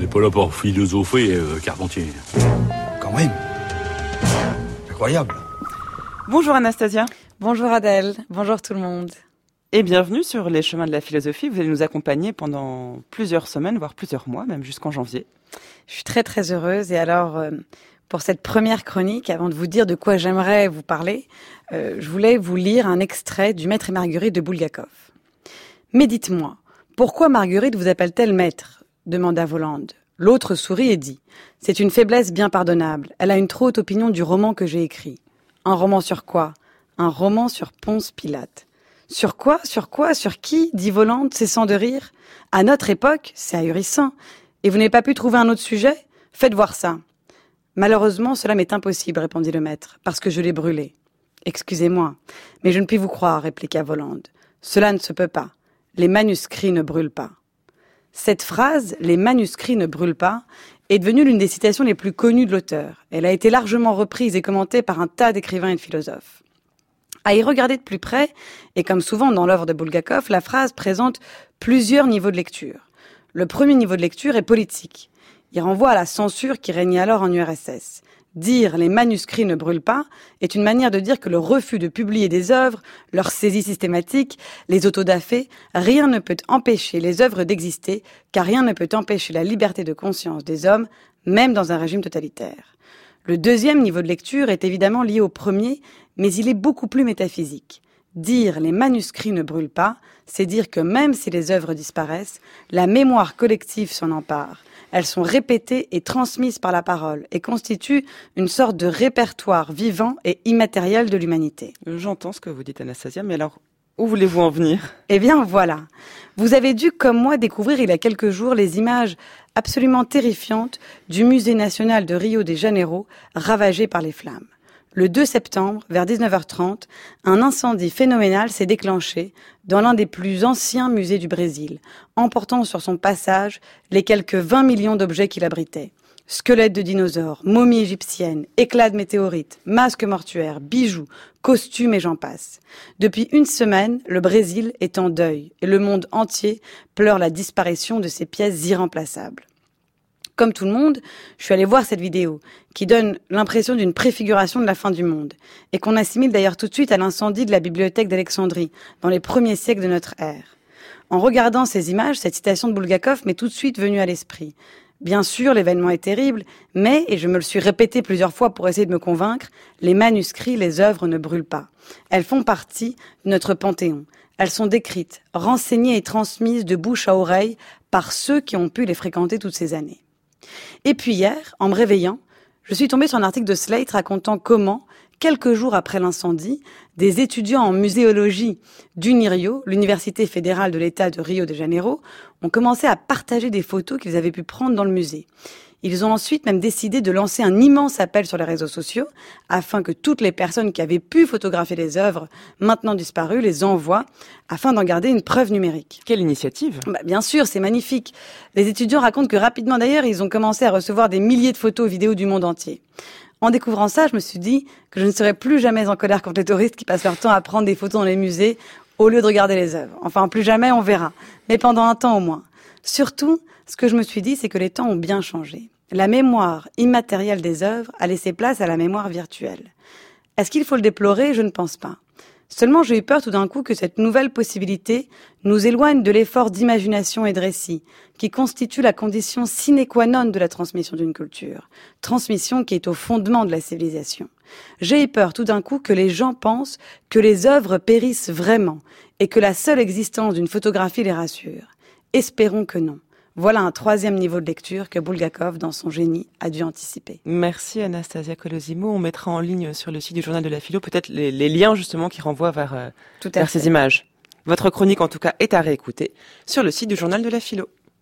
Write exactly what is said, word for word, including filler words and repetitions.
n'est pas là pour philosopher, euh, Carpentier. Quand même. Incroyable. Bonjour Anastasia. Bonjour Adèle, bonjour tout le monde. Et bienvenue sur les chemins de la philosophie. Vous allez nous accompagner pendant plusieurs semaines, voire plusieurs mois, même jusqu'en janvier. Je suis très très heureuse et alors... Euh, Pour cette première chronique, avant de vous dire de quoi j'aimerais vous parler, euh, je voulais vous lire un extrait du Maître et Marguerite de Bulgakov. « Mais dites-moi, pourquoi Marguerite vous appelle-t-elle maître ?» demanda Volande. L'autre sourit et dit « C'est une faiblesse bien pardonnable. Elle a une trop haute opinion du roman que j'ai écrit. »« Un roman sur quoi ?»« Un roman sur Ponce Pilate. »« Sur quoi ? Sur quoi ? Sur qui ?» dit Volande, cessant de rire. « À notre époque, c'est ahurissant. Et vous n'avez pas pu trouver un autre sujet ? Faites voir ça. » « Malheureusement, cela m'est impossible, répondit le maître, parce que je l'ai brûlé. »« Excusez-moi, mais je ne puis vous croire, répliqua Volande. Cela ne se peut pas. Les manuscrits ne brûlent pas. » Cette phrase, « les manuscrits ne brûlent pas », est devenue l'une des citations les plus connues de l'auteur. Elle a été largement reprise et commentée par un tas d'écrivains et de philosophes. À y regarder de plus près, et comme souvent dans l'œuvre de Bulgakov, la phrase présente plusieurs niveaux de lecture. Le premier niveau de lecture est politique. Il renvoie à la censure qui régnait alors en U R S S. Dire « les manuscrits ne brûlent pas » est une manière de dire que le refus de publier des œuvres, leur saisie systématique, les autodafés, rien ne peut empêcher les œuvres d'exister, car rien ne peut empêcher la liberté de conscience des hommes, même dans un régime totalitaire. Le deuxième niveau de lecture est évidemment lié au premier, mais il est beaucoup plus métaphysique. Dire « les manuscrits ne brûlent pas », c'est dire que même si les œuvres disparaissent, la mémoire collective s'en empare. Elles sont répétées et transmises par la parole et constituent une sorte de répertoire vivant et immatériel de l'humanité. J'entends ce que vous dites, Anastasia, mais alors, où voulez-vous en venir ? Eh bien, voilà. Vous avez dû, comme moi, découvrir il y a quelques jours les images absolument terrifiantes du Musée national de Rio de Janeiro, ravagé par les flammes. Le deux septembre, vers dix-neuf heures trente, un incendie phénoménal s'est déclenché dans l'un des plus anciens musées du Brésil, emportant sur son passage les quelques vingt millions d'objets qu'il abritait. Squelettes de dinosaures, momies égyptiennes, éclats de météorites, masques mortuaires, bijoux, costumes et j'en passe. Depuis une semaine, le Brésil est en deuil et le monde entier pleure la disparition de ces pièces irremplaçables. Comme tout le monde, je suis allée voir cette vidéo, qui donne l'impression d'une préfiguration de la fin du monde, et qu'on assimile d'ailleurs tout de suite à l'incendie de la bibliothèque d'Alexandrie, dans les premiers siècles de notre ère. En regardant ces images, cette citation de Bulgakov m'est tout de suite venue à l'esprit. Bien sûr, l'événement est terrible, mais, et je me le suis répété plusieurs fois pour essayer de me convaincre, les manuscrits, les œuvres ne brûlent pas. Elles font partie de notre panthéon. Elles sont décrites, renseignées et transmises de bouche à oreille par ceux qui ont pu les fréquenter toutes ces années. Et puis hier, en me réveillant, je suis tombée sur un article de Slate racontant comment, quelques jours après l'incendie, des étudiants en muséologie d'Unirio, l'université fédérale de l'État de Rio de Janeiro, ont commencé à partager des photos qu'ils avaient pu prendre dans le musée. Ils ont ensuite même décidé de lancer un immense appel sur les réseaux sociaux afin que toutes les personnes qui avaient pu photographier les œuvres maintenant disparues les envoient afin d'en garder une preuve numérique. Quelle initiative ? Bah, bien sûr, c'est magnifique. Les étudiants racontent que rapidement d'ailleurs, ils ont commencé à recevoir des milliers de photos et vidéos du monde entier. En découvrant ça, je me suis dit que je ne serais plus jamais en colère contre les touristes qui passent leur temps à prendre des photos dans les musées au lieu de regarder les œuvres. Enfin, plus jamais, on verra. Mais pendant un temps au moins. Surtout, ce que je me suis dit, c'est que les temps ont bien changé. La mémoire immatérielle des œuvres a laissé place à la mémoire virtuelle. Est-ce qu'il faut le déplorer ? Je ne pense pas. Seulement, j'ai eu peur tout d'un coup que cette nouvelle possibilité nous éloigne de l'effort d'imagination et de récit, qui constitue la condition sine qua non de la transmission d'une culture. Transmission qui est au fondement de la civilisation. J'ai eu peur tout d'un coup que les gens pensent que les œuvres périssent vraiment et que la seule existence d'une photographie les rassure. Espérons que non. Voilà un troisième niveau de lecture que Bulgakov, dans son génie, a dû anticiper. Merci Anastasia Colosimo. On mettra en ligne sur le site du Journal de la Philo peut-être les, les liens justement qui renvoient vers, euh, vers ces images. Votre chronique en tout cas est à réécouter sur le site du Journal de la Philo.